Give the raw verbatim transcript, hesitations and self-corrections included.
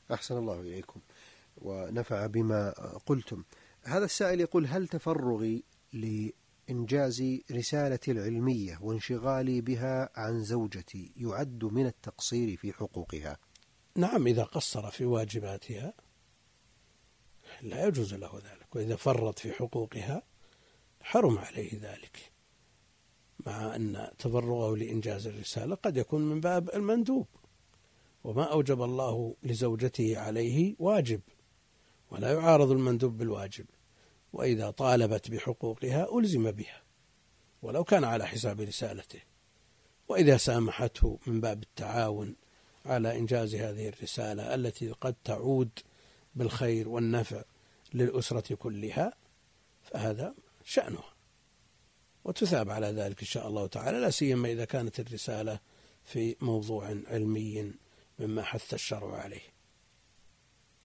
أحسن الله إليكم ونفع بما قلتم. هذا السائل يقول: هل تفرغي لإنجاز رسالتي العلمية وانشغالي بها عن زوجتي يعد من التقصير في حقوقها؟ نعم، إذا قصر في واجباتها لا يجوز له ذلك، وإذا فرط في حقوقها حرم عليه ذلك، مع أن تفرغه لإنجاز الرسالة قد يكون من باب المندوب، وما أوجب الله لزوجته عليه واجب، ولا يعارض المندوب بالواجب، وإذا طالبت بحقوقها ألزم بها ولو كان على حساب رسالته، وإذا سامحته من باب التعاون على إنجاز هذه الرسالة التي قد تعود بالخير والنفع للأسرة كلها فهذا شأنه، وتثاب على ذلك إن شاء الله تعالى، لا سيما إذا كانت الرسالة في موضوع علمي مما حث الشرع عليه.